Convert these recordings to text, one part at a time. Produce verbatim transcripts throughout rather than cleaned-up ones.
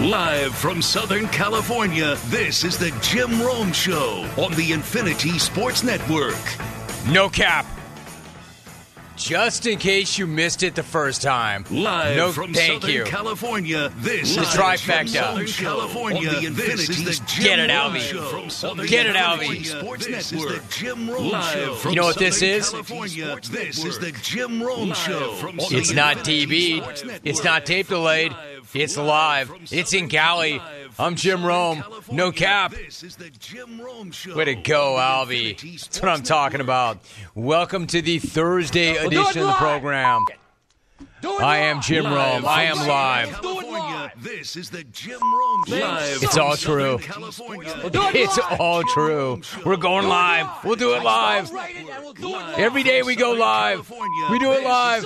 Live from Southern California, this is the Jim Rome Show on the Infinity Sports Network. No cap. Just in case you missed it the first time. Live no, from thank Southern you. California, this the is trifecta. Southern California, on the Infinity the Get it, Albie. Get it, Albie. Sports this Network. Is the Jim Rome Live Show. You know what this is? California, this is the Jim Rome Show. It's not T V. It's not tape delayed. It's live. It's in Cali. I'm Jim Rome. No cap. Way to go, Albie. That's what I'm talking about. Welcome to the Thursday edition of the program. I am Jim Rome. I am live. This is the Jim Rome Show. It's all true. It's all true. We're going live. We'll do it live. Every day we go live. We do it live.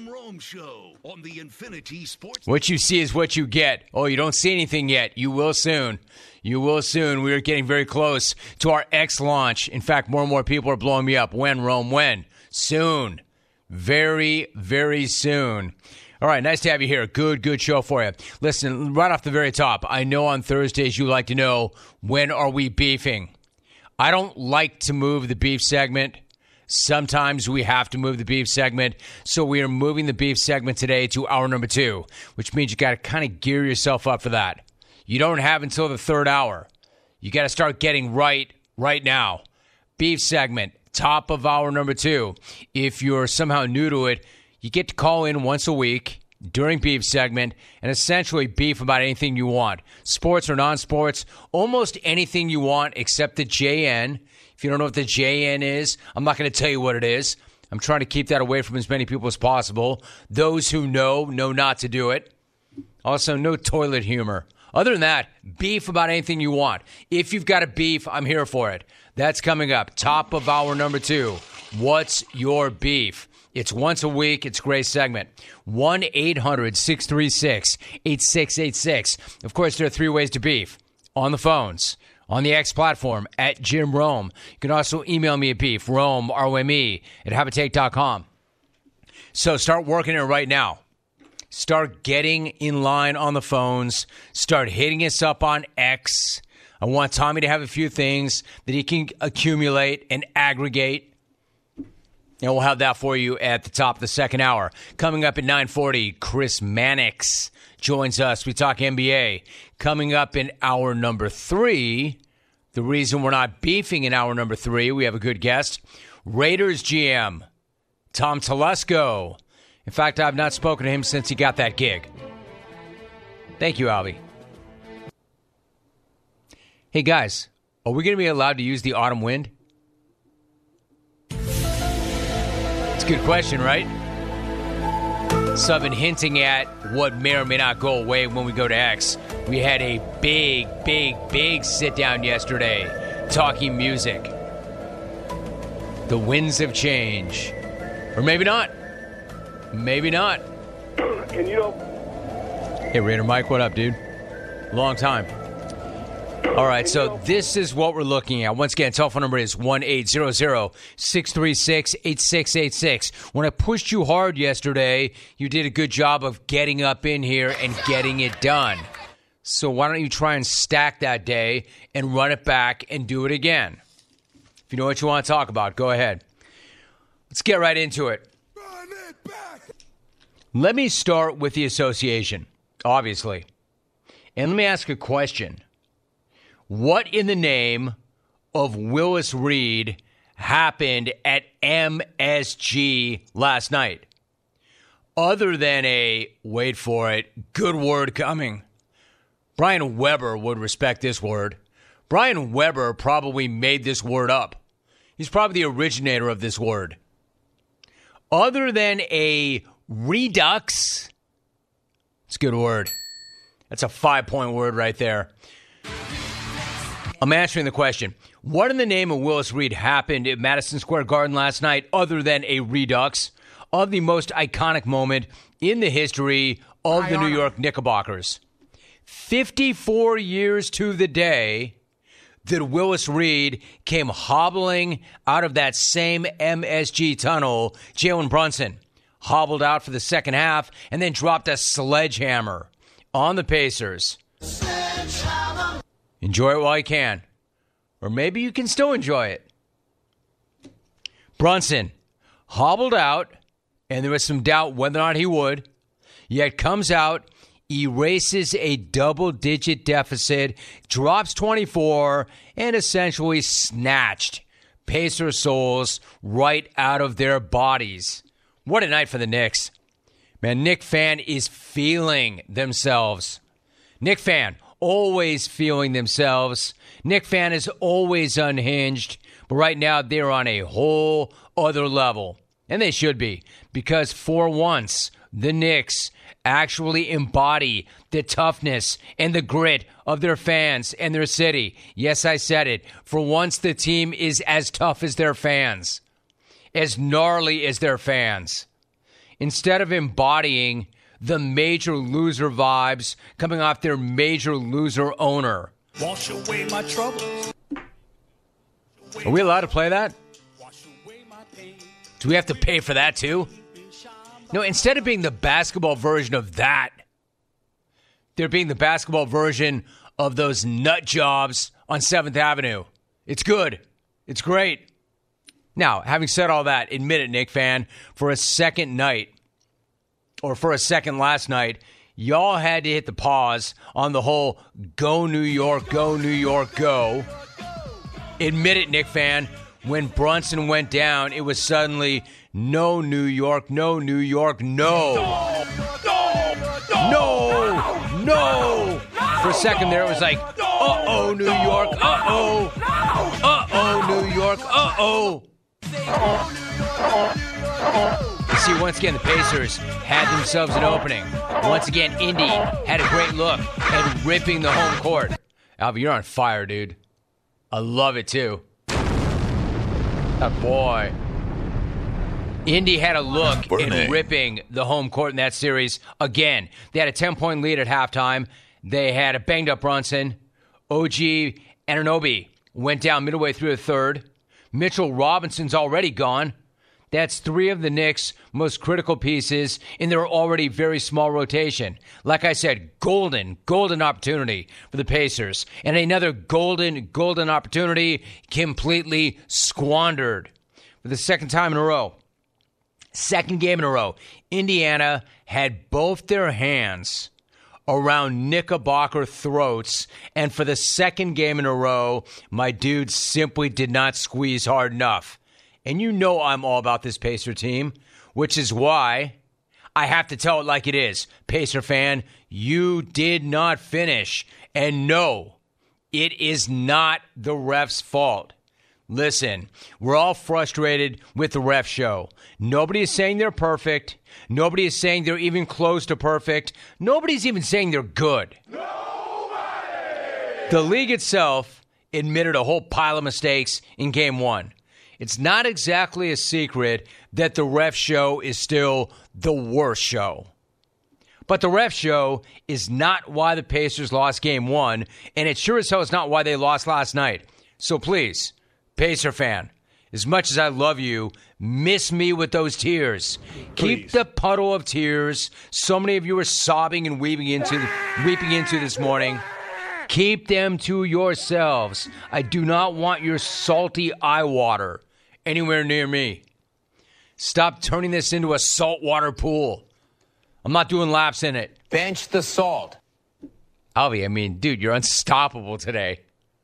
What you see is what you get. Oh, you don't see anything yet. You will soon. You will soon. We are getting very close to our X launch. In fact, more and more people are blowing me up. When, Rome? When? Soon. Very, very soon. All right, nice to have you here. Good, good show for you. Listen, right off the very top, I know on Thursdays you like to know, when are we beefing? I don't like to move the beef segment. Sometimes we have to move the beef segment. So we are moving the beef segment today to hour number two, which means you got to kind of gear yourself up for that. You don't have until the third hour. You got to start getting right right now. Beef segment. Top of hour number two. If you're somehow new to it, you get to call in once a week during beef segment and essentially beef about anything you want. Sports or non-sports, almost anything you want except the J N. If you don't know what the J N is, I'm not going to tell you what it is. I'm trying to keep that away from as many people as possible. Those who know, know not to do it. Also, no toilet humor. Other than that, beef about anything you want. If you've got a beef, I'm here for it. That's coming up. Top of hour number two. What's your beef? It's once a week. It's a great segment. one eight hundred six three six eight six eight six. Of course, there are three ways to beef. On the phones, on the X platform, at Jim Rome. You can also email me at beef, Rome, R O M E, at habitate dot com. So start working it right now. Start getting in line on the phones. Start hitting us up on X. I want Tommy to have a few things that he can accumulate and aggregate. And we'll have that for you at the top of the second hour. Coming up at nine forty, Chris Mannix joins us. We talk N B A. Coming up in hour number three, the reason we're not beefing in hour number three, we have a good guest. Raiders G M, Tom Telesco. In fact, I've not spoken to him since he got that gig. Thank you, Albie. Hey, guys, are we going to be allowed to use the autumn wind? It's a good question, right? So I've been hinting at what may or may not go away when we go to X. We had a big, big, big sit-down yesterday talking music. The winds have changed. Or maybe not. Maybe not. And you know... Hey, Raider Mike, what up, dude? Long time. All right, so this is what we're looking at. Once again, telephone number is one eight hundred six three six eight six eight six. When I pushed you hard yesterday, you did a good job of getting up in here and getting it done. So why don't you try and stack that day and run it back and do it again? If you know what you want to talk about, go ahead. Let's get right into it. Run it back. Let me start with the association, obviously. And let me ask a question. What in the name of Willis Reed happened at M S G last night? Other than a, wait for it, good word coming. Brian Weber would respect this word. Brian Weber probably made this word up. He's probably the originator of this word. Other than a redux, it's a good word. That's a five-point word right there. I'm answering the question. What in the name of Willis Reed happened at Madison Square Garden last night other than a redux of the most iconic moment in the history of the New York Knickerbockers? fifty-four years to the day that Willis Reed came hobbling out of that same M S G tunnel. Jalen Brunson hobbled out for the second half and then dropped a sledgehammer on the Pacers. Enjoy it while you can. Or maybe you can still enjoy it. Brunson hobbled out, and there was some doubt whether or not he would, yet comes out, erases a double-digit deficit, drops twenty-four, and essentially snatched Pacer souls right out of their bodies. What a night for the Knicks. Man, Knick fan is feeling themselves. Knick fan always feeling themselves. Knick fan is always unhinged. But right now, they're on a whole other level. And they should be. Because for once, the Knicks actually embody the toughness and the grit of their fans and their city. Yes, I said it. For once, the team is as tough as their fans. As gnarly as their fans. Instead of embodying the major loser vibes coming off their major loser owner. Wash away my troubles. Are we allowed to play that? Do we have to pay for that too? No, instead of being the basketball version of that, they're being the basketball version of those nut jobs on seventh Avenue. It's good. It's great. Now, having said all that, admit it, Knick fan, for a second night, or for a second last night, y'all had to hit the pause on the whole go New York, go New York, go. Admit it, Knick fan, when Brunson went down, it was suddenly no New York, no New York, no. No, no, no. For a second there, it was like, uh-oh, New York, uh-oh. Uh-oh, New York, uh-oh. You see, once again, the Pacers had themselves an opening. Once again, Indy had a great look at ripping the home court. Alvin, you're on fire, dude. I love it, too. Oh, boy. Indy had a look Burning. at ripping the home court in that series. Again, they had a ten-point lead at halftime. They had a banged-up Brunson. O G Anunoby went down midway through the third. Mitchell Robinson's already gone. That's three of the Knicks' most critical pieces in their already very small rotation. Like I said, golden, golden opportunity for the Pacers. And another golden, golden opportunity completely squandered. For the second time in a row, second game in a row, Indiana had both their hands around Knickerbocker throats, and for the second game in a row, my dude simply did not squeeze hard enough. And you know I'm all about this Pacer team, which is why I have to tell it like it is. Pacer fan, you did not finish. And no, it is not the ref's fault. Listen, we're all frustrated with the ref show. Nobody is saying they're perfect. Nobody is saying they're even close to perfect. Nobody's even saying they're good. Nobody! The league itself admitted a whole pile of mistakes in game one. It's not exactly a secret that the ref show is still the worst show. But the ref show is not why the Pacers lost game one, and it sure as hell is not why they lost last night. So please, Pacer fan, as much as I love you, miss me with those tears. Please. Keep the puddle of tears so many of you are sobbing and weeping into, weeping into this morning. Keep them to yourselves. I do not want your salty eye water anywhere near me. Stop turning this into a saltwater pool. I'm not doing laps in it. Bench the salt. Alvy, I mean, dude, you're unstoppable today.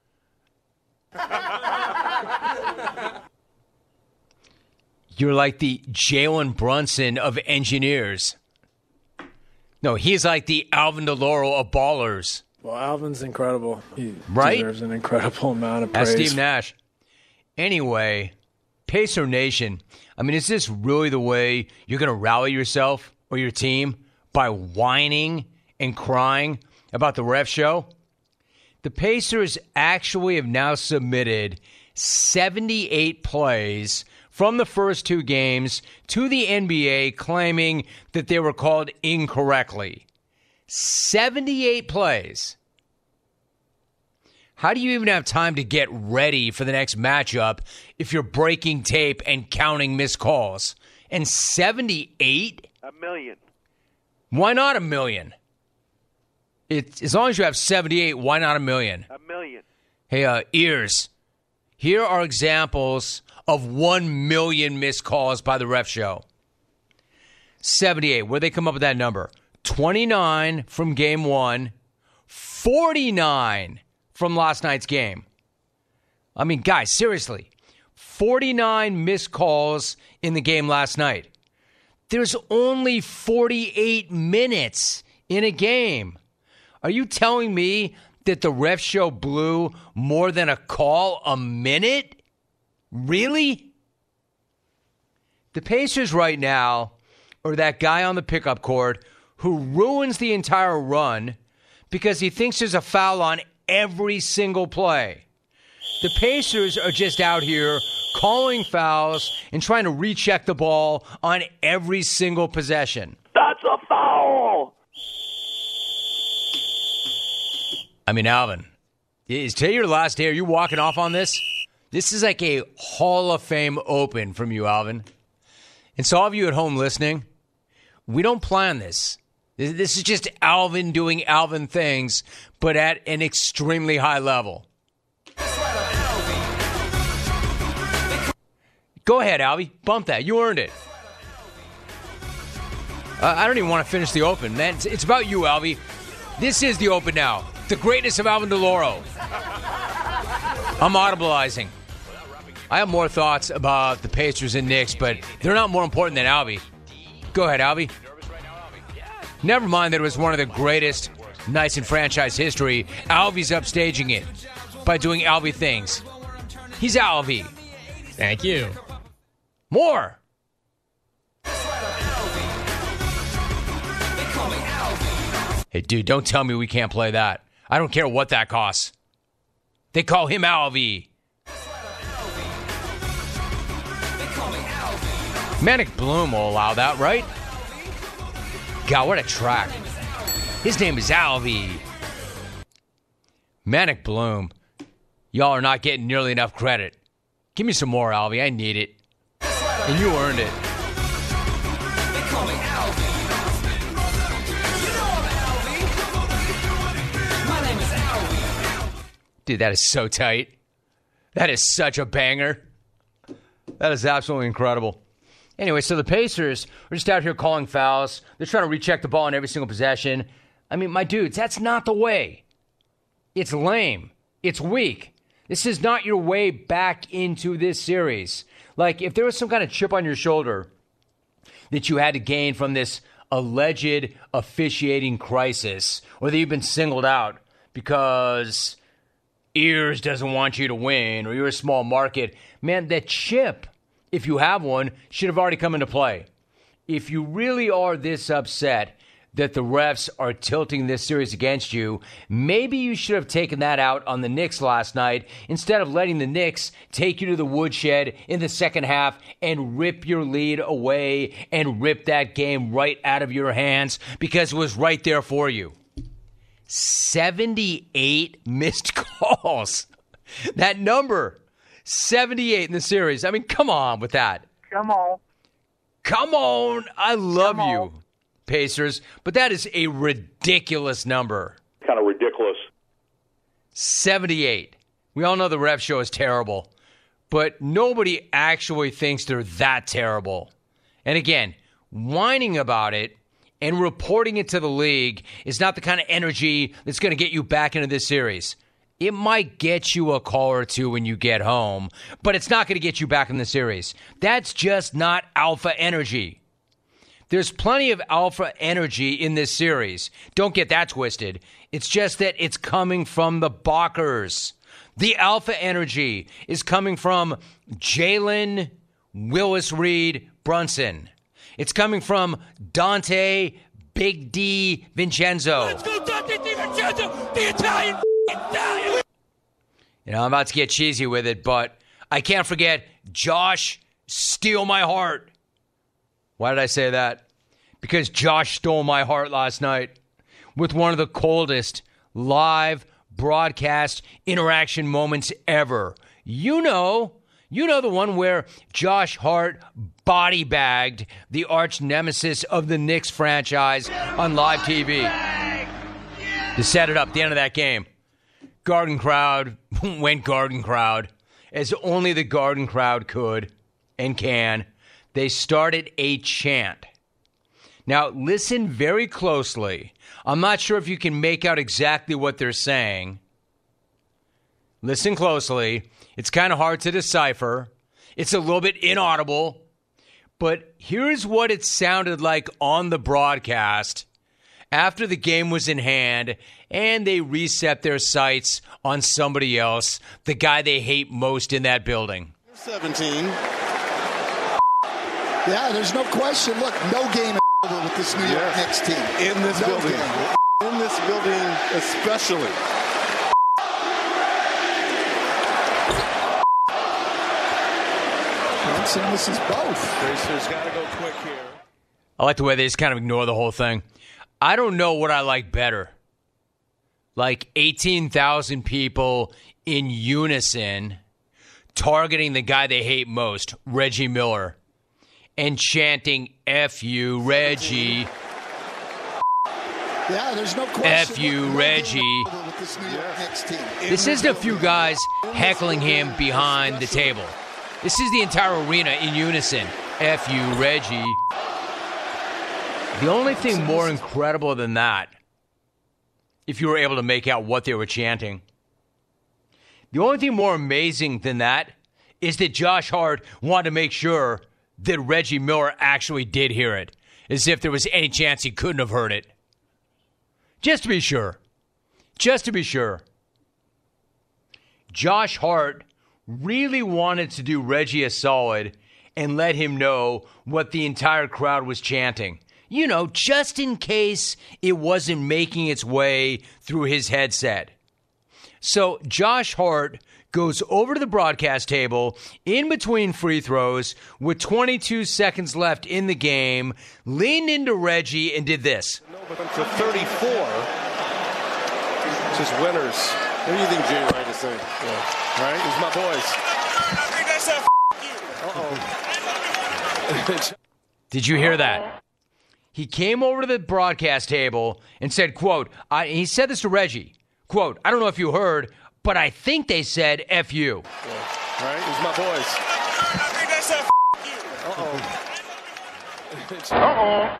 You're like the Jalen Brunson of engineers. No, he's like the Alvin DeLauro of ballers. Well, Alvin's incredible. He right? deserves an incredible amount of praise. That's Steve Nash. Anyway, Pacer Nation, I mean, is this really the way you're going to rally yourself or your team by whining and crying about the ref show? The Pacers actually have now submitted seventy-eight plays from the first two games to the N B A claiming that they were called incorrectly. seventy-eight plays. How do you even have time to get ready for the next matchup if you're breaking tape and counting missed calls? And seventy-eight? A million. Why not a million? It's, as long as you have seventy-eight, why not a million? A million. Hey, uh, ears. Here are examples of one million missed calls by the Ref Show. seventy-eight. Where'd they come up with that number? twenty-nine from game one, forty-nine from last night's game. I mean, guys, seriously, forty-nine missed calls in the game last night. There's only forty-eight minutes in a game. Are you telling me that the Ref Show blew more than a call a minute? Really? The Pacers right now are that guy on the pickup court who ruins the entire run because he thinks there's a foul on every single play. The Pacers are just out here calling fouls and trying to recheck the ball on every single possession. That's a foul! I mean, Alvin, is today your last day? Are you walking off on this? This is like a Hall of Fame open from you, Alvin. And so all of you at home listening, we don't plan this. This is just Alvin doing Alvin things, but at an extremely high level. Go ahead, Albie. Bump that. You earned it. Uh, I don't even want to finish the open, man. It's, it's about you, Albie. This is the open now. The greatness of Alvin DeLauro. I'm audibilizing. I have more thoughts about the Pacers and Knicks, but they're not more important than Albie. Go ahead, Albie. Never mind that it was one of the greatest nights in franchise history. Albie's upstaging it by doing Albie things. He's Albie. Thank you. More. Hey, dude, don't tell me we can't play that. I don't care what that costs. They call him Albie. Manic Bloom will allow that, right? God, what a track. His name is Albie. Manic Bloom. Y'all are not getting nearly enough credit. Give me some more, Albie. I need it. And you earned it. Dude, that is so tight. That is such a banger. That is absolutely incredible. Anyway, so the Pacers are just out here calling fouls. They're trying to recheck the ball in every single possession. I mean, my dudes, that's not the way. It's lame. It's weak. This is not your way back into this series. Like, if there was some kind of chip on your shoulder that you had to gain from this alleged officiating crisis, or that you've been singled out because Ears doesn't want you to win, or you're a small market, man, that chip, if you have one, should have already come into play. If you really are this upset that the refs are tilting this series against you, maybe you should have taken that out on the Knicks last night instead of letting the Knicks take you to the woodshed in the second half and rip your lead away and rip that game right out of your hands because it was right there for you. seventy-eight missed calls. That number, seventy-eight in the series. I mean, come on with that. Come on. Come on. I love Come you, on. Pacers, but that is a ridiculous number. Kind of ridiculous. seventy-eight. We all know the Ref Show is terrible, but nobody actually thinks they're that terrible. And again, whining about it and reporting it to the league is not the kind of energy that's going to get you back into this series. It might get you a call or two when you get home, but it's not going to get you back in the series. That's just not alpha energy. There's plenty of alpha energy in this series. Don't get that twisted. It's just that it's coming from the Balkers. The alpha energy is coming from Jalen Willis Reed Brunson. It's coming from Dante Big D Vincenzo. Let's go, Dante Di Vincenzo, the Italian Italian. You know, I'm about to get cheesy with it, but I can't forget Josh Steal My Heart. Why did I say that? Because Josh stole my heart last night with one of the coldest live broadcast interaction moments ever. You know, you know the one where Josh Hart body bagged the arch nemesis of the Knicks franchise on live T V. to set it up at the end of that game. Garden crowd went Garden crowd, as only the Garden crowd could and can. They started a chant. Now, listen very closely. I'm not sure if you can make out exactly what they're saying. Listen closely. It's kind of hard to decipher. It's a little bit inaudible. But here's what it sounded like on the broadcast after the game was in hand and they reset their sights on somebody else, the guy they hate most in that building. seventeen. Yeah, there's no question. Look, no game is over with this New York yes. Knicks team. In this no building. Game. In this building especially. Brunson misses both. Pacers got to go quick here. I like the way they just kind of ignore the whole thing. I don't know what I like better. Like eighteen thousand people in unison targeting the guy they hate most, Reggie Miller, and chanting, F you, Reggie. Yeah, there's no question. F you, Reggie. This, yes. this isn't a few guys heckling him behind the table. This is the entire arena in unison. F you, Reggie. The only thing more incredible than that, if you were able to make out what they were chanting, the only thing more amazing than that is that Josh Hart wanted to make sure that Reggie Miller actually did hear it, as if there was any chance he couldn't have heard it. Just to be sure. Just to be sure. Josh Hart really wanted to do Reggie a solid and let him know what the entire crowd was chanting. You know, just in case it wasn't making its way through his headset. So Josh Hart goes over to the broadcast table in between free throws with twenty-two seconds left in the game, leaned into Reggie and did this. For thirty-four, just winners. What do you think Jay Wright is saying? Yeah. Right? He's my boys. I think that's a Uh-oh. Did you hear that? He came over to the broadcast table and said, quote, I, he said this to Reggie, quote, I don't know if you heard, but I think they said F you. Yeah. Right? He's my boys. I think that's a Uh-oh. Uh-oh.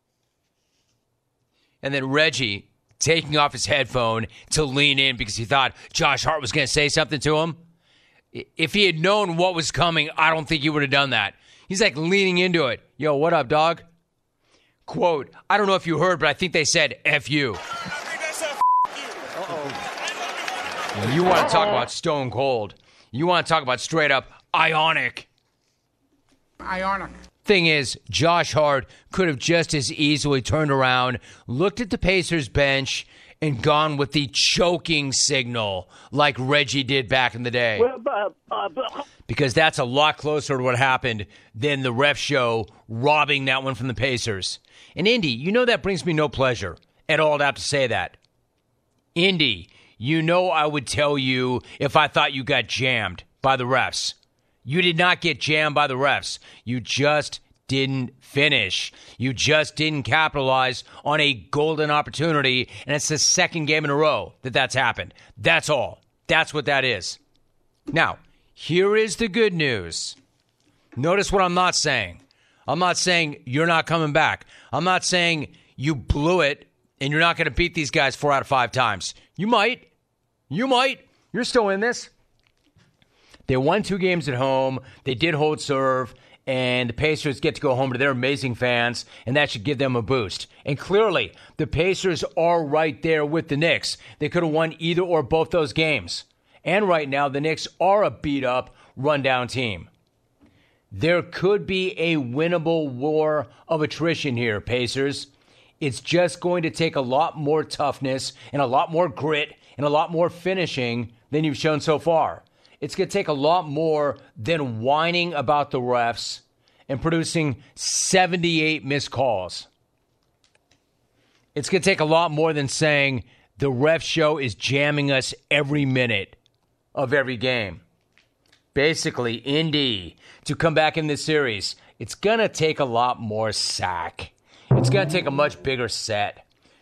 And then Reggie taking off his headphone to lean in because he thought Josh Hart was going to say something to him. If he had known what was coming, I don't think he would have done that. He's like leaning into it. Yo, what up, dog? Quote, I don't know if you heard, but I think they said F you. I think that's a Uh-oh. You want to talk about stone cold. You want to talk about straight up ionic. Ionic. Thing is, Josh Hart could have just as easily turned around, looked at the Pacers bench, and gone with the choking signal like Reggie did back in the day. Because that's a lot closer to what happened than the ref show robbing that one from the Pacers. And Indy, you know that brings me no pleasure at all to have to say that. Indy, you know I would tell you if I thought you got jammed by the refs. You did not get jammed by the refs. You just didn't finish. You just didn't capitalize on a golden opportunity, and it's the second game in a row that that's happened. That's all. That's what that is. Now, here is the good news. Notice what I'm not saying. I'm not saying you're not coming back. I'm not saying you blew it and you're not going to beat these guys four out of five times. You might. You might. You're still in this. They won two games at home. They did hold serve. And the Pacers get to go home to their amazing fans, and that should give them a boost. And clearly, the Pacers are right there with the Knicks. They could have won either or both those games. And right now, the Knicks are a beat-up, run-down team. There could be a winnable war of attrition here, Pacers. It's just going to take a lot more toughness and a lot more grit and a lot more finishing than you've shown so far. It's going to take a lot more than whining about the refs and producing seventy-eight missed calls. It's going to take a lot more than saying the ref show is jamming us every minute of every game. Basically, Indy, to come back in this series, it's going to take a lot more sack. It's going to take a much bigger set.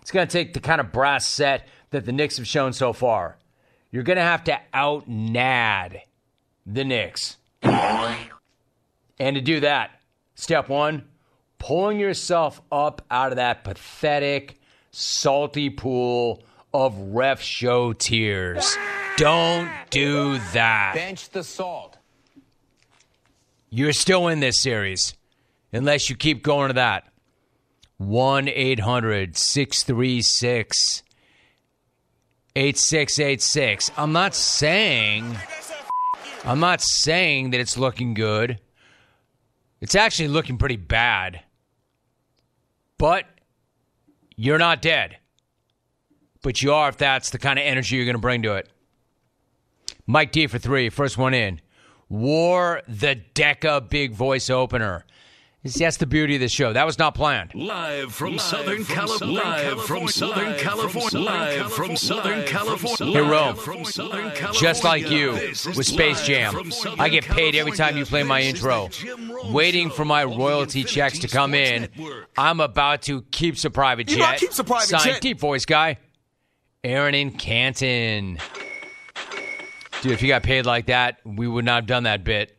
It's going to take the kind of brass set that the Knicks have shown so far. You're going to have to out-nad the Knicks. And to do that, step one, pulling yourself up out of that pathetic, salty pool of ref show tears. Don't do that. Bench the salt. You're still in this series, unless you keep going to that. one eight hundred six three six eight six eight six. I'm not saying, I'm not saying that it's looking good. It's actually looking pretty bad. But you're not dead. But you are if that's the kind of energy you're going to bring to it. Mike D for three, first one in. Wore the Decca big voice opener. See, that's the beauty of this show. That was not planned. Live from live Southern California. Live from Southern California. Live from Southern California. Hey, Rome. Just like you with Space Jam. I get paid every time you play my intro. Waiting for my royalty checks to come in. I'm about to keep a private jet. Signed deep voice guy, Aaron in Canton. Dude, if you got paid like that, we would not have done that bit.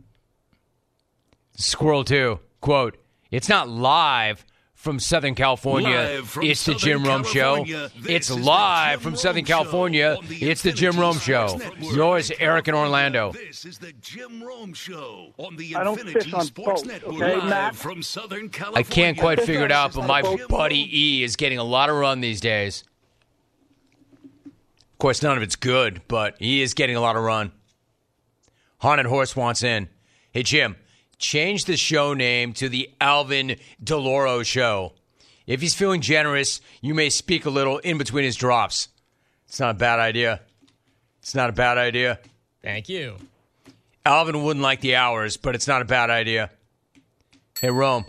Squirrel two. Quote, it's not live from Southern California. From it's the Jim Rome Show. It's live from Southern California. It's the Jim Rome Show. Yours, Eric in Orlando. This is the Jim Rome Show on the I don't Infinity fish on Sports boats, Network. okay, Live Matt? from Southern California. I can't quite figure it out, but my buddy E is getting a lot of run these days. Of course, none of it's good, but he is getting a lot of run. Haunted Horse wants in. Hey, Jim. Change the show name to the Alvin DeLauro Show. If he's feeling generous, you may speak a little in between his drops. It's not a bad idea. It's not a bad idea. Thank you. Alvin wouldn't like the hours, but it's not a bad idea. Hey, Rome.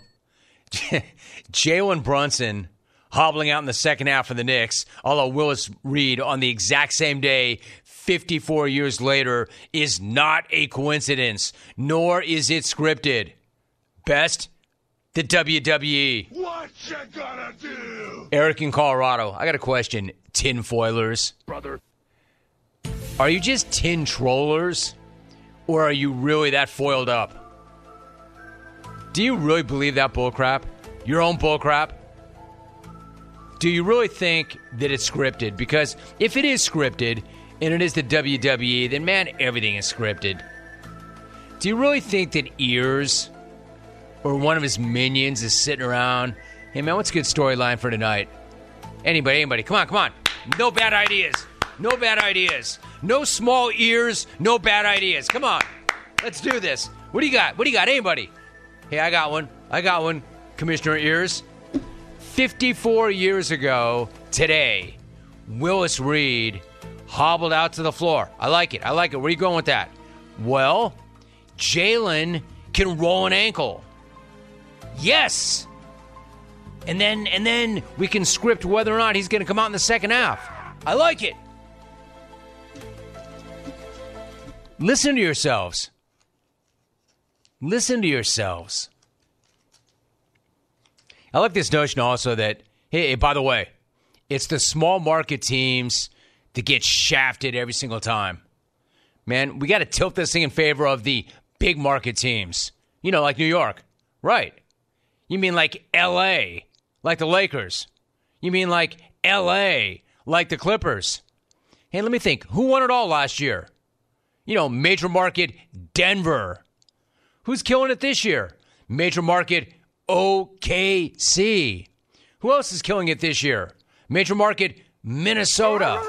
Jalen Brunson hobbling out in the second half of the Knicks, although Willis Reed on the exact same day fifty-four years later is not a coincidence, nor is it scripted. Best, the W W E. What you gonna do? Eric in Colorado, I got a question. Tin foilers. Brother. Are you just tin trollers? Or are you really that foiled up? Do you really believe that bullcrap? Your own bullcrap? Do you really think that it's scripted? Because if it is scripted, and it is the W W E, then, man, everything is scripted. Do you really think that Ears or one of his minions is sitting around, hey, man, what's a good storyline for tonight? Anybody, anybody, come on, come on. No bad ideas. No bad ideas. No small ears, no bad ideas. Come on. Let's do this. What do you got? What do you got? Anybody? Hey, I got one. I got one, Commissioner Ears. fifty-four years ago today, Willis Reed hobbled out to the floor. I like it. I like it. Where are you going with that? Well, Jalen can roll an ankle. Yes. And then and then we can script whether or not he's going to come out in the second half. I like it. Listen to yourselves. Listen to yourselves. I like this notion also that, hey, by the way, it's the small market teams to get shafted every single time. Man, we got to tilt this thing in favor of the big market teams. You know, like New York. Right. You mean like L A, like the Lakers. You mean like L A, like the Clippers. Hey, let me think. Who won it all last year? You know, major market Denver. Who's killing it this year? Major market O K C. Who else is killing it this year? Major market Minnesota.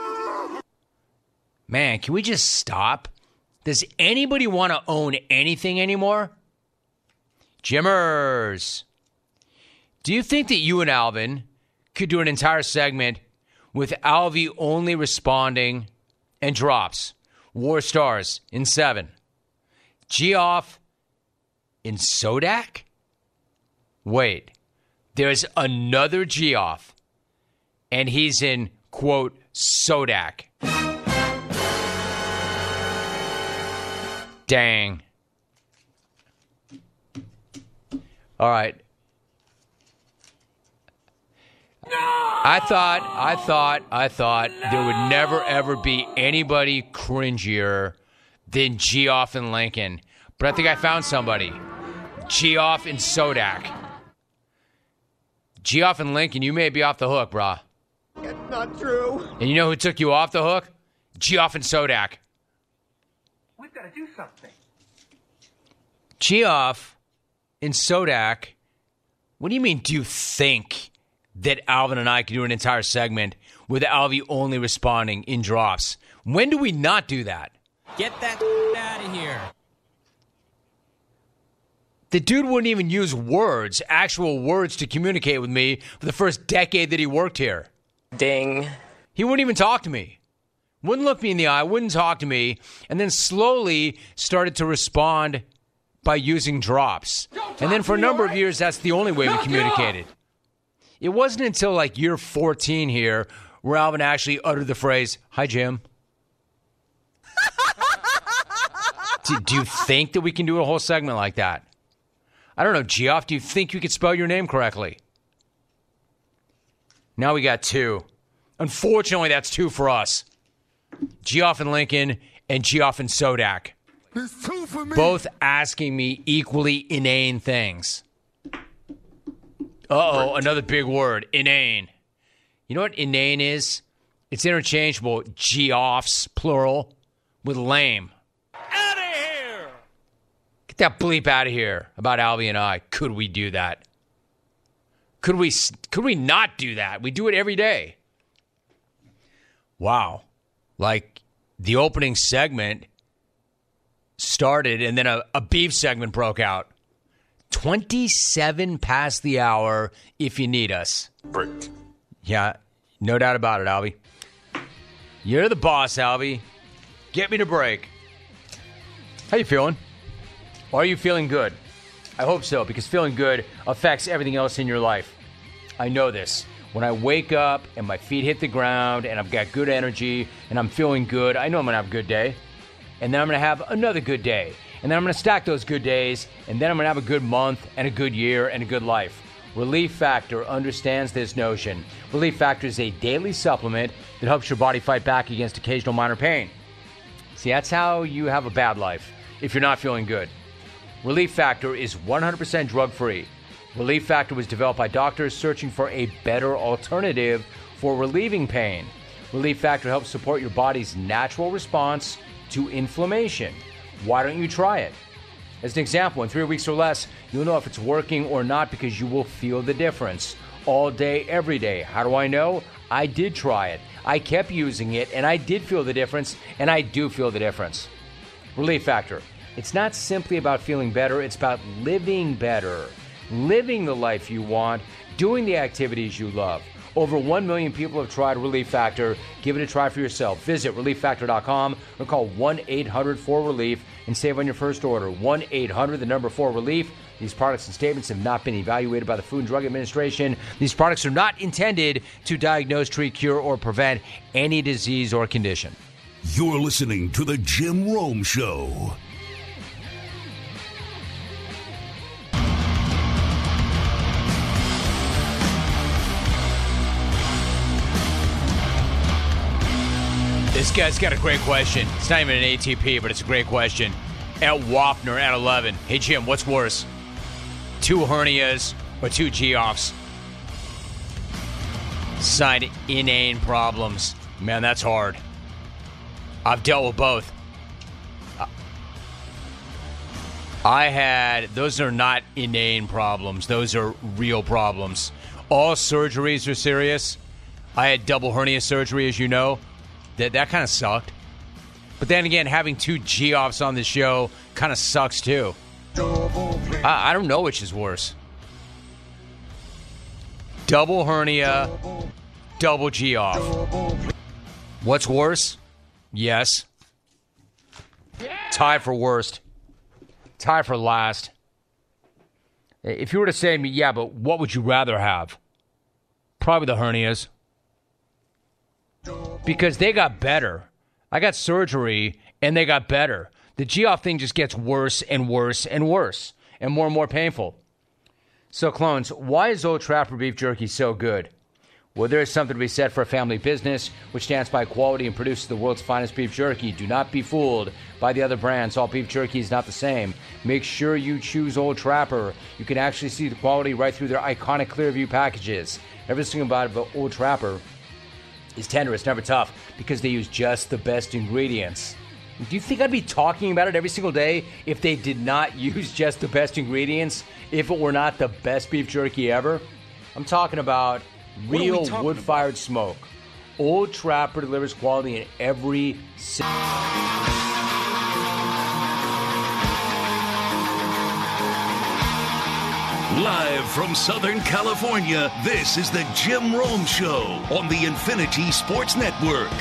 Man, can we just stop? Does anybody want to own anything anymore? Jimmers, do you think that you and Alvin could do an entire segment with Alvy only responding and drops? War Stars in seven. Geoff in Sodak? Wait, there's another Geoff, and he's in, quote, Sodak. Dang. All right. I thought, I thought, I thought there would never, ever be anybody cringier than Geoff and Lincoln. But I think I found somebody. Geoff and Sodak. Geoff and Lincoln, you may be off the hook, brah. That's not true. And you know who took you off the hook? Geoff and Sodak. We've got to do something. Geoff and Sodak, what do you mean, do you think that Alvin and I can do an entire segment with Alvy only responding in drops? When do we not do that? Get that out of here. The dude wouldn't even use words, actual words, to communicate with me for the first decade that he worked here. Ding. He wouldn't even talk to me. Wouldn't look me in the eye, wouldn't talk to me, and then slowly started to respond by using drops. And then for a number of years, that's the only way we communicated. It wasn't until like year fourteen here where Alvin actually uttered the phrase, "Hi, Jim." do, do you think that we can do a whole segment like that? I don't know, Geoff, do you think you could spell your name correctly? Now we got two. Unfortunately, that's two for us. Geoff and Lincoln and Geoff and Sodak. It's two for me. Both asking me equally inane things. Uh-oh, another big word, inane. You know what inane is? It's interchangeable, Geoffs, plural, with lame. Out of here! Get that bleep out of here about Alvy and I. Could we do that? Could we could we not do that? We do it every day. Wow. Like, the opening segment started and then a, a beef segment broke out. twenty-seven past the hour if you need us. Break. Yeah, no doubt about it, Alvy. You're the boss, Alvy. Get me to break. How you feeling? Are you feeling good? I hope so, because feeling good affects everything else in your life. I know this. When I wake up and my feet hit the ground and I've got good energy and I'm feeling good, I know I'm going to have a good day. And then I'm going to have another good day. And then I'm going to stack those good days. And then I'm going to have a good month and a good year and a good life. Relief Factor understands this notion. Relief Factor is a daily supplement that helps your body fight back against occasional minor pain. See, that's how you have a bad life if you're not feeling good. Relief Factor is one hundred percent drug-free. Relief Factor was developed by doctors searching for a better alternative for relieving pain. Relief Factor helps support your body's natural response to inflammation. Why don't you try it? As an example, in three weeks or less, you'll know if it's working or not because you will feel the difference. All day, every day. How do I know? I did try it. I kept using it, and I did feel the difference, and I do feel the difference. Relief Factor. It's not simply about feeling better, it's about living better. Living the life you want, doing the activities you love. Over one million people have tried Relief Factor. Give it a try for yourself. Visit relief factor dot com or call one eight hundred four relief and save on your first order. one eight hundred, the number four relief. These products and statements have not been evaluated by the Food and Drug Administration. These products are not intended to diagnose, treat, cure, or prevent any disease or condition. You're listening to The Jim Rome Show. This guy's got a great question. It's not even an A T P, but it's a great question. At Wapner at eleven. Hey, Jim, what's worse? Two hernias or two Geoffs? Side inane problems. Man, that's hard. I've dealt with both. I had, those are not inane problems. Those are real problems. All surgeries are serious. I had double hernia surgery, as you know. That that kind of sucked. But then again, having two Geoffs on the show kind of sucks too. I, I don't know which is worse. Double hernia, double Geoff. What's worse? Yes. Tie for worst. Tie for last. If you were to say to me, yeah, but what would you rather have? Probably the hernias. Because they got better. I got surgery, and they got better. The Geoff thing just gets worse and worse and worse, and more and more painful. So, clones, why is Old Trapper beef jerky so good? Well, there is something to be said for a family business which stands by quality and produces the world's finest beef jerky. Do not be fooled by the other brands. All beef jerky is not the same. Make sure you choose Old Trapper. You can actually see the quality right through their iconic Clearview packages. Every single bite of Old Trapper is tender. It's never tough because they use just the best ingredients. Do you think I'd be talking about it every single day if they did not use just the best ingredients? If it were not the best beef jerky ever? I'm talking about real wood-fired smoke. Old Trapper delivers quality in every single... Live from Southern California, this is the Jim Rome Show on the Infinity Sports Network.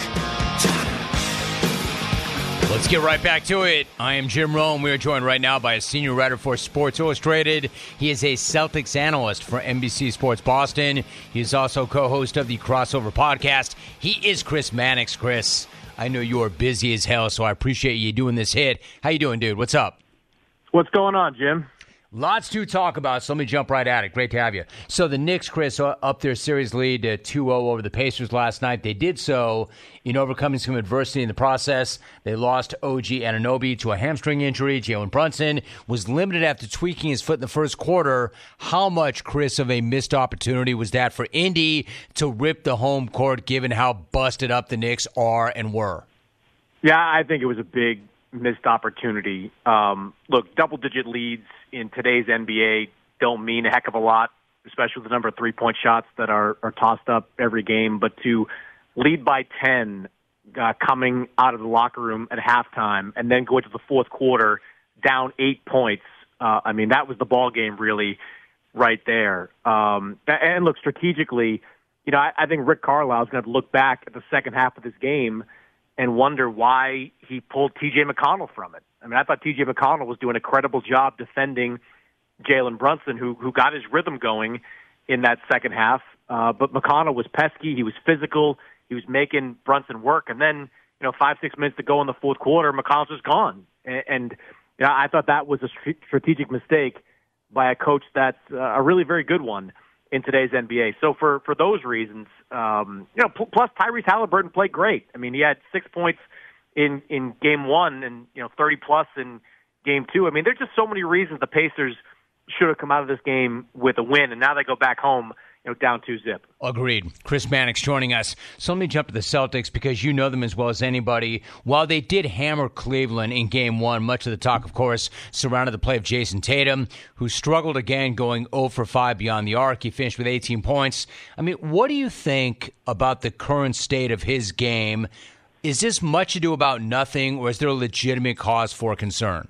Let's get right back to it. I am Jim Rome. We are joined right now by a senior writer for Sports Illustrated. He is a Celtics analyst for N B C Sports Boston. He is also co-host of the Crossover podcast. He is Chris Mannix. Chris, I know you are busy as hell, so I appreciate you doing this hit. How you doing, dude? What's up? What's going on, Jim? Lots to talk about, so let me jump right at it. Great to have you. So the Knicks, Chris, up their series lead to two oh over the Pacers last night. They did so in overcoming some adversity in the process. They lost O G Anunoby to a hamstring injury. Jalen Brunson was limited after tweaking his foot in the first quarter. How much, Chris, of a missed opportunity was that for Indy to rip the home court, given how busted up the Knicks are and were? Yeah, I think it was a big missed opportunity. Um, look, double-digit leads in today's N B A don't mean a heck of a lot, especially with the number of three-point shots that are, are tossed up every game. But to lead by ten uh, coming out of the locker room at halftime and then go into the fourth quarter down eight points, uh, I mean, that was the ball game really right there. Um, and look, strategically, you know, I, I think Rick Carlisle is going to look back at the second half of this game and wonder why he pulled T J McConnell from it. I mean, I thought T J McConnell was doing a credible job defending Jalen Brunson, who who got his rhythm going in that second half. Uh, but McConnell was pesky. He was physical. He was making Brunson work. And then, you know, five, six minutes to go in the fourth quarter, McConnell's just gone. And, and you know, I thought that was a strategic mistake by a coach that's uh, a really very good one in today's N B A. So for, for those reasons, um, you know, plus Tyrese Halliburton played great. I mean, he had six points in, in game one and, you know, thirty plus in game two. I mean, there's just so many reasons the Pacers should have come out of this game with a win, and now they go back home, you know, down two zip. Agreed. Chris Mannix joining us. So let me jump to the Celtics because you know them as well as anybody. While they did hammer Cleveland in game one, much of the talk, of course, surrounded the play of Jason Tatum, who struggled again going zero for five beyond the arc. He finished with eighteen points. I mean, what do you think about the current state of his game? Is this much ado about nothing, or is there a legitimate cause for concern?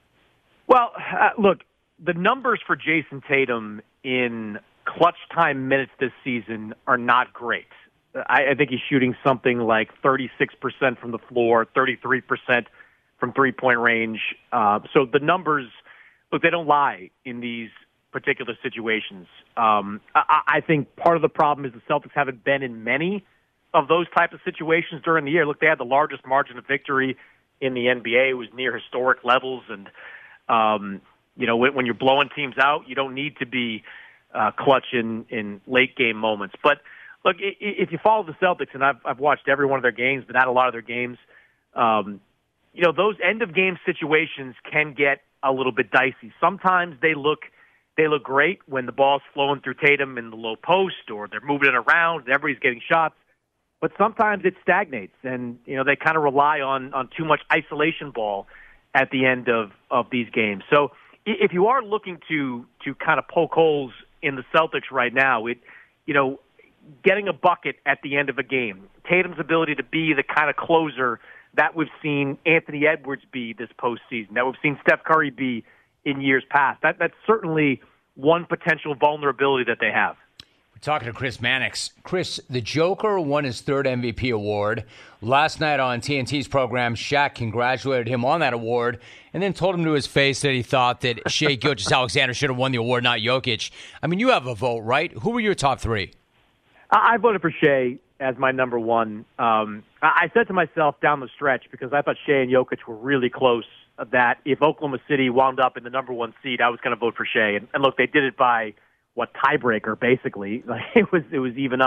Well, uh, look, the numbers for Jason Tatum in clutch time minutes this season are not great. I, I think he's shooting something like thirty-six percent from the floor, thirty-three percent from three-point range. Uh, so the numbers, look, they don't lie in these particular situations. Um, I, I think part of the problem is the Celtics haven't been in many of those type of situations during the year. Look, they had the largest margin of victory in the N B A. It was near historic levels. And, um, you know, when, when you're blowing teams out, you don't need to be uh, clutch in, in late game moments. But look, if you follow the Celtics, and I've, I've watched every one of their games, but not a lot of their games, um, you know, those end of game situations can get a little bit dicey. Sometimes they look, they look great when the ball's flowing through Tatum in the low post, or they're moving it around and everybody's getting shots. But sometimes it stagnates, and you know they kind of rely on, on too much isolation ball at the end of, of these games. So if you are looking to to kind of poke holes in the Celtics right now, it you know getting a bucket at the end of a game, Tatum's ability to be the kind of closer that we've seen Anthony Edwards be this postseason, that we've seen Steph Curry be in years past. That that's certainly one potential vulnerability that they have. Talking to Chris Mannix. Chris, the Joker won his third M V P award. Last night on T N T's program, Shaq congratulated him on that award and then told him to his face that he thought that Shai Gilgeous-Alexander should have won the award, not Jokic. I mean, you have a vote, right? Who were your top three? I voted for Shai as my number one. Um, I said to myself down the stretch, because I thought Shai and Jokic were really close, that if Oklahoma City wound up in the number one seed, I was going to vote for Shai. And, and look, they did it by what tiebreaker basically. Like it was it was even up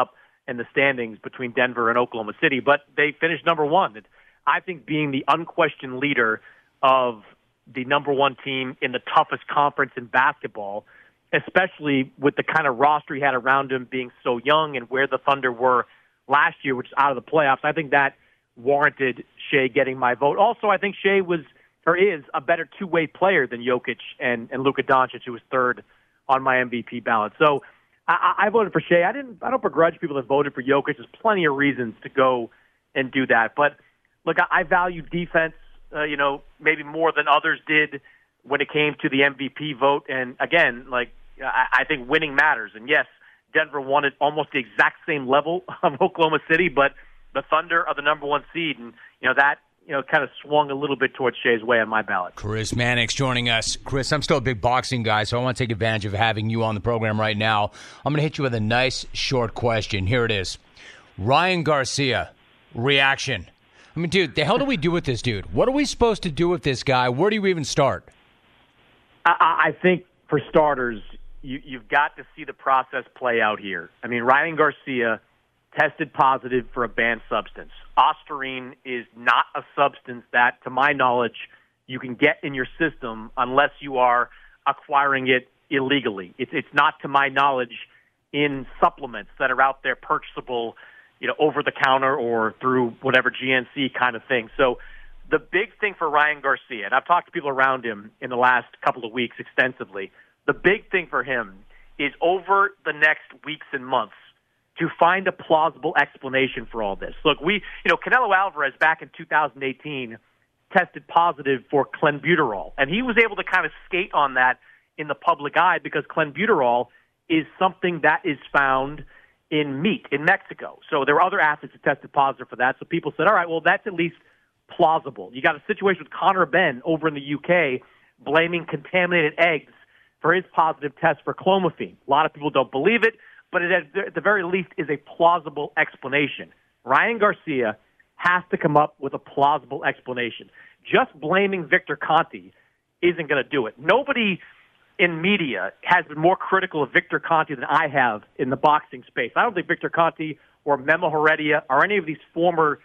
in the standings between Denver and Oklahoma City, but they finished number one. And I think being the unquestioned leader of the number one team in the toughest conference in basketball, especially with the kind of roster he had around him being so young and where the Thunder were last year, which is out of the playoffs, I think that warranted Shai getting my vote. Also, I think Shai was or is a better two-way player than Jokic and, and Luka Doncic, who was third on my M V P ballot. So I, I voted for Shai. I didn't. I don't begrudge people that voted for Jokic. There's plenty of reasons to go and do that. But look, I, I value defense, uh, you know, maybe more than others did when it came to the M V P vote. And again, like I, I think winning matters. And yes, Denver won at almost the exact same level of Oklahoma City, but the Thunder are the number one seed, and you know that you know kind of swung a little bit towards Shai's way on my ballot. Chris Mannix joining us. Chris, I'm still a big boxing guy, so I want to take advantage of having you on the program right now. I'm going to hit you with a nice short question. Here it is: Ryan Garcia reaction. I mean, dude, the hell do we do with this dude? What are we supposed to do with this guy? Where do you even start? I, I think for starters, you, you've got to see the process play out here. I mean, Ryan Garcia tested positive for a banned substance. Ostarine is not a substance that, to my knowledge, you can get in your system unless you are acquiring it illegally. It's, it's not, to my knowledge, in supplements that are out there purchasable, you know, over the counter or through whatever G N C kind of thing. So the big thing for Ryan Garcia, and I've talked to people around him in the last couple of weeks extensively, the big thing for him is over the next weeks and months to find a plausible explanation for all this. Look, we, you know, Canelo Alvarez back in two thousand eighteen tested positive for clenbuterol, and he was able to kind of skate on that in the public eye because clenbuterol is something that is found in meat in Mexico. So there were other athletes that tested positive for that. So people said, all right, well, that's at least plausible. You got a situation with Conor Benn over in the U K blaming contaminated eggs for his positive test for clomiphene. A lot of people don't believe it, but it, at the very least, is a plausible explanation. Ryan Garcia has to come up with a plausible explanation. Just blaming Victor Conte isn't going to do it. Nobody in media has been more critical of Victor Conte than I have in the boxing space. I don't think Victor Conte or Memo Heredia or any of these former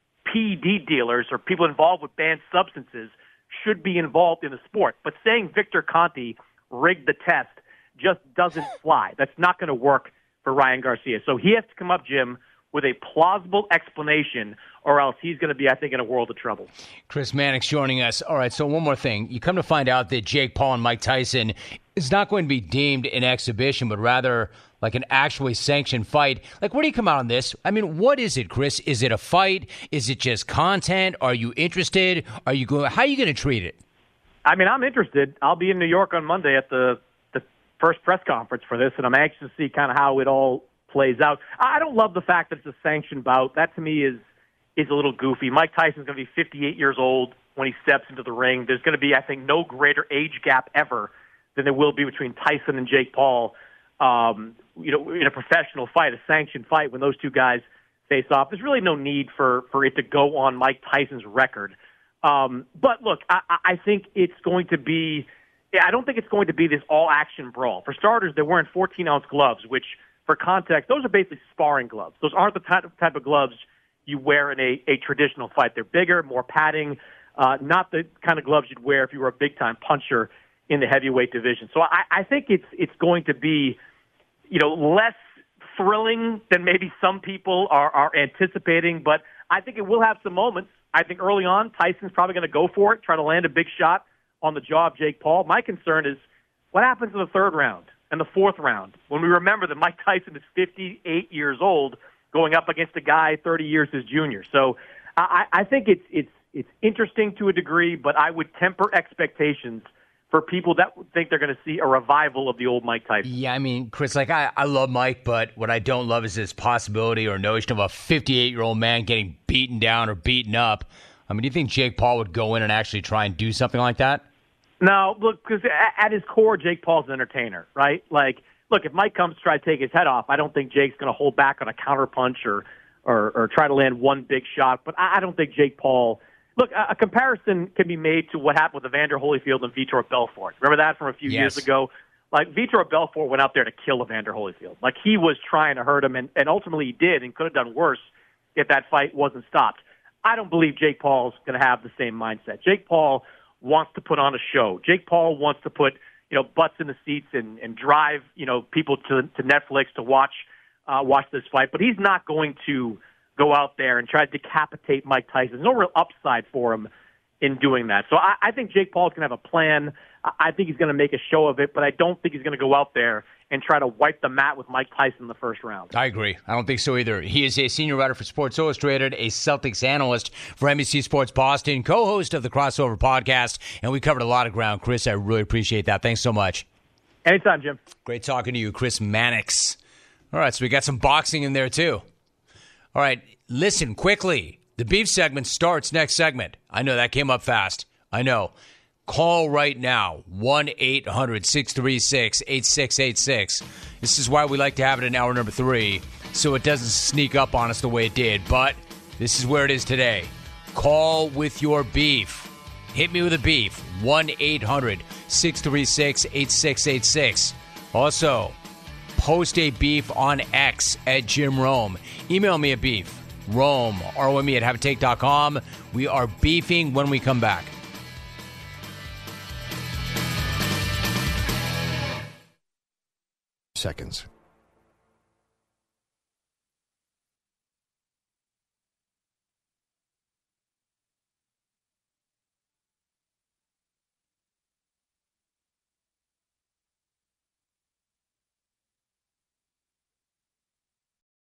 P E D dealers or people involved with banned substances should be involved in the sport. But saying Victor Conte rigged the test just doesn't fly. That's not going to work for Ryan Garcia. So he has to come up, Jim, with a plausible explanation, or else he's going to be, I think, in a world of trouble. Chris Mannix joining us. All right, so one more thing. You come to find out that Jake Paul and Mike Tyson is not going to be deemed an exhibition, but rather like an actually sanctioned fight. Like, where do you come out on this? I mean, what is it, Chris? Is it a fight? Is it just content? Are you interested? Are you going? How are you going to treat it? I mean, I'm interested. I'll be in New York on Monday at the, the first press conference for this, and I'm anxious to see kind of how it all plays out. I don't love the fact that it's a sanctioned bout. That, to me, is is a little goofy. Mike Tyson's going to be fifty-eight years old when he steps into the ring. There's going to be, I think, no greater age gap ever than there will be between Tyson and Jake Paul. Um, you know, in a professional fight, a sanctioned fight, when those two guys face off, there's really no need for, for it to go on Mike Tyson's record. Um, but look, I, I think it's going to be. I don't think it's going to be this all-action brawl. For starters, they're wearing fourteen-ounce gloves, which, for context, those are basically sparring gloves. Those aren't the type of, type of gloves you wear in a, a traditional fight. They're bigger, more padding, uh, not the kind of gloves you'd wear if you were a big-time puncher in the heavyweight division. So I, I think it's it's going to be, you know, less thrilling than maybe some people are, are anticipating, but I think it will have some moments. I think early on, Tyson's probably going to go for it, try to land a big shot on the jaw of Jake Paul. My concern is what happens in the third round and the fourth round when we remember that Mike Tyson is fifty-eight years old going up against a guy thirty years his junior. So I, I think it's it's it's interesting to a degree, but I would temper expectations for people that think they're going to see a revival of the old Mike Tyson. Yeah, I mean, Chris, like, I, I love Mike, but what I don't love is this possibility or notion of a fifty-eight-year-old man getting beaten down or beaten up. I mean, do you think Jake Paul would go in and actually try and do something like that? No, look, because at his core, Jake Paul's an entertainer, right? Like, look, if Mike comes to try to take his head off, I don't think Jake's going to hold back on a counterpunch or, or, or try to land one big shot. But I don't think Jake Paul... Look, a comparison can be made to what happened with Evander Holyfield and Vitor Belfort. Remember that from a few yes. years ago? like Vitor Belfort went out there to kill Evander Holyfield. Like he was trying to hurt him, and, and ultimately he did, and could have done worse if that fight wasn't stopped. I don't believe Jake Paul's going to have the same mindset. Jake Paul wants to put on a show. Jake Paul wants to put, you know, butts in the seats and, and drive, you know, people to, to Netflix to watch uh, watch this fight. But he's not going to go out there and try to decapitate Mike Tyson. There's no real upside for him in doing that. So I, I think Jake Paul's going to have a plan. I think he's going to make a show of it, but I don't think he's going to go out there and try to wipe the mat with Mike Tyson in the first round. I agree. I don't think so either. He is a senior writer for Sports Illustrated, a Celtics analyst for N B C Sports Boston, co-host of the Crossover Podcast, and we covered a lot of ground. Chris, I really appreciate that. Thanks so much. Anytime, Jim. Great talking to you, Chris Mannix. All right, so we got some boxing in there, too. All right, listen quickly. The beef segment starts next segment. I know that came up fast. I know. Call right now, one eight hundred six three six eight six eight six. This is why we like to have it in hour number three, so it doesn't sneak up on us the way it did. But this is where it is today. Call with your beef. Hit me with a beef, one eight hundred six three six eight six eight six. Also, post a beef on X at Jim Rome. Email me a beef, Rome, R O M E at have a take dot com. We are beefing when we come back. Seconds.